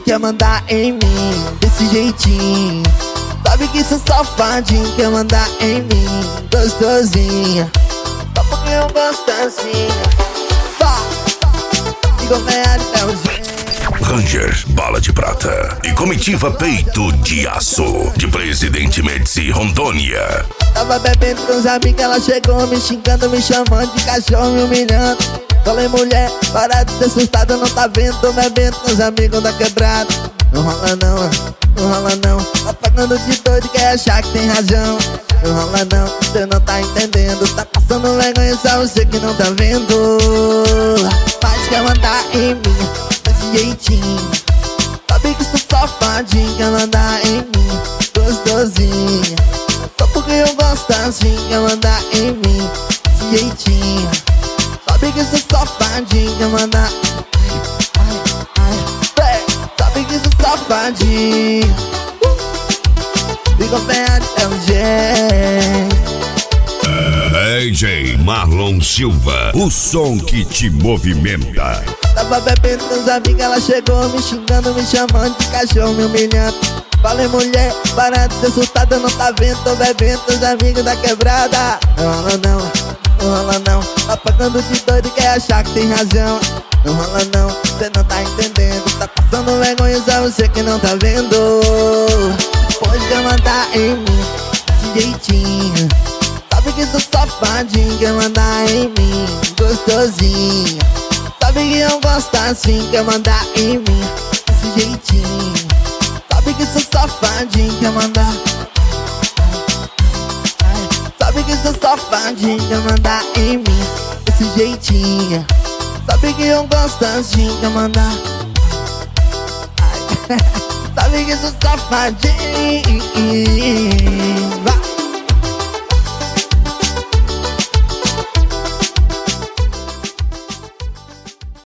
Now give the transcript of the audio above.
quer mandar em mim desse jeitinho. Sabe que sou safadinho, quer mandar em mim gostosinha. Só porque eu gosto assim. Igual ganhar até o jeito. Ranger, bala de prata e comitiva peito de aço de Presidente Médici, Rondônia. Tava bebendo com os amigos, ela chegou me xingando, me chamando de cachorro, me humilhando. Falei, mulher, para de ser assustada, não tá vendo? Tô bebendo com os amigos da quebrada. Não rola não, não rola não. Tá pagando de doido, quer achar que tem razão. Não rola não, cê não tá entendendo. Tá passando vergonha, só você que não tá vendo. Mas quer mandar em mim desse jeitinho. Sabe que sou safadinho, quer mandar em mim gostosinha. Só porque eu gosto assim, quer mandar em mim desse jeitinho. Sabe que sou safadinho, quer mandar. Sabe que sou safadinho. Fica bem até o jeito. DJ Marlon Silva, o som que te movimenta. Tava bebendo com os amigos, ela chegou me xingando, me chamando de cachorro, me humilhando. Falei, mulher, para de ser assustada, não tá vendo? Tô bebendo com os amigos da quebrada. Não rola não, não rola não. Tá pagando de doido, quer achar que tem razão. Não rola não, cê não tá entendendo. Tá passando vergonha, só você que não tá vendo. Pode quer mandar em mim desse jeitinho. Sabe que sou safadinho, quer mandar em mim gostosinha. Sabe que eu gosto assim, quer mandar em mim desse jeitinho. Sabe que sou safadinho, quer mandar. Sabe que sou safadinho, quer mandar em mim desse jeitinho. Sabe que eu gosto assim, quer mandar. Sabe que sou safadinho.